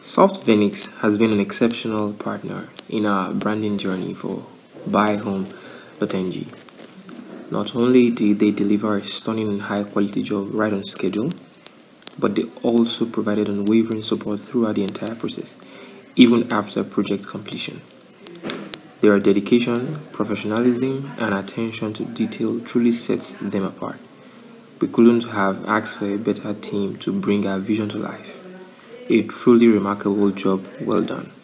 Soft Phoenix has been an exceptional partner in our branding journey for buyhome.ng. Not only did they deliver a stunning and high quality job right on schedule, but they also provided unwavering support throughout the entire process, even after project completion. Their dedication, professionalism, and attention to detail truly sets them apart. We couldn't have asked for a better team to bring our vision to life. A truly remarkable job well done.